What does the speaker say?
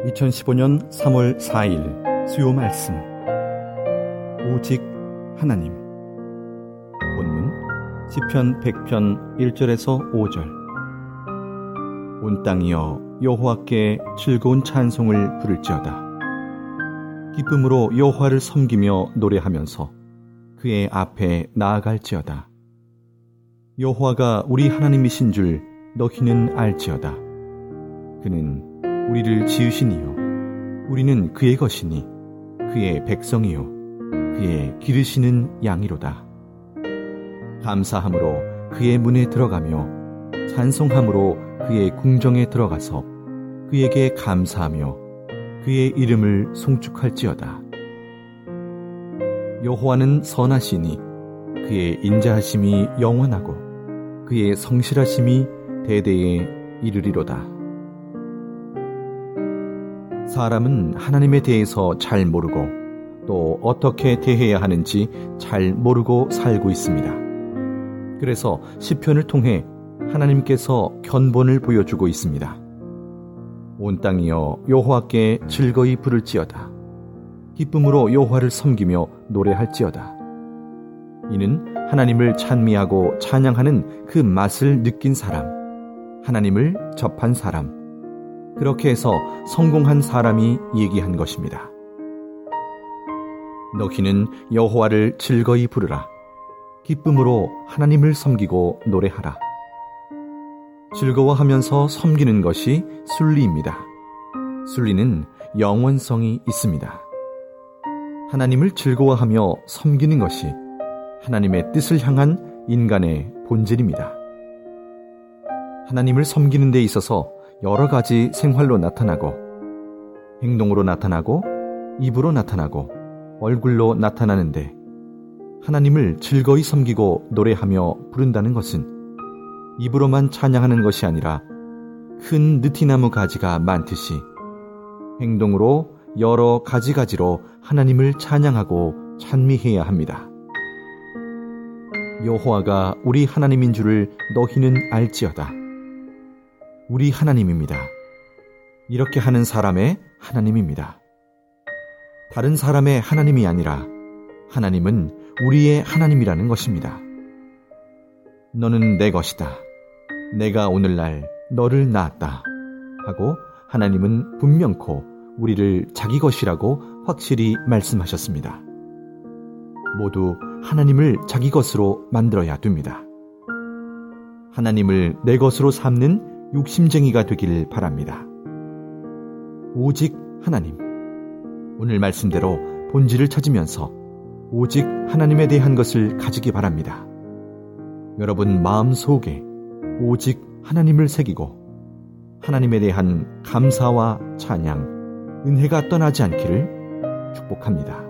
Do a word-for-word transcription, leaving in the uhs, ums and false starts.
이천십오년 삼월 사일 수요 말씀. 오직 하나님. 본문 시편 백편 일절에서 오절. 온 땅이여 여호와께 즐거운 찬송을 부를지어다. 기쁨으로 여호와를 섬기며 노래하면서 그의 앞에 나아갈지어다. 여호와가 우리 하나님이신 줄 너희는 알지어다. 그는 우리를 지으시니요 우리는 그의 것이니 그의 백성이요 그의 기르시는 양이로다. 감사함으로 그의 문에 들어가며 찬송함으로 그의 궁정에 들어가서 그에게 감사하며 그의 이름을 송축할지어다. 여호와는 선하시니 그의 인자하심이 영원하고 그의 성실하심이 대대에 이르리로다. 사람은 하나님에 대해서 잘 모르고 또 어떻게 대해야 하는지 잘 모르고 살고 있습니다. 그래서 시편을 통해 하나님께서 견본을 보여주고 있습니다. 온 땅이여 여호와께 즐거이 부를지어다. 기쁨으로 여호와를 섬기며 노래할지어다. 이는 하나님을 찬미하고 찬양하는 그 맛을 느낀 사람, 하나님을 접한 사람, 그렇게 해서 성공한 사람이 얘기한 것입니다. 너희는 여호와를 즐거이 부르라. 기쁨으로 하나님을 섬기고 노래하라. 즐거워하면서 섬기는 것이 순리입니다. 순리는 영원성이 있습니다. 하나님을 즐거워하며 섬기는 것이 하나님의 뜻을 향한 인간의 본질입니다. 하나님을 섬기는 데 있어서 여러 가지 생활로 나타나고 행동으로 나타나고 입으로 나타나고 얼굴로 나타나는데 하나님을 즐거이 섬기고 노래하며 부른다는 것은 입으로만 찬양하는 것이 아니라 큰 느티나무 가지가 많듯이 행동으로 여러 가지가지로 하나님을 찬양하고 찬미해야 합니다. 여호와가 우리 하나님인 줄을 너희는 알지어다. 우리 하나님입니다. 이렇게 하는 사람의 하나님입니다. 다른 사람의 하나님이 아니라 하나님은 우리의 하나님이라는 것입니다. 너는 내 것이다. 내가 오늘날 너를 낳았다. 하고 하나님은 분명코 우리를 자기 것이라고 확실히 말씀하셨습니다. 모두 하나님을 자기 것으로 만들어야 됩니다. 하나님을 내 것으로 삼는 욕심쟁이가 되길 바랍니다. 오직 하나님. 오늘 말씀대로 본질을 찾으면서 오직 하나님에 대한 것을 가지기 바랍니다. 여러분 마음속에 오직 하나님을 새기고 하나님에 대한 감사와 찬양, 은혜가 떠나지 않기를 축복합니다.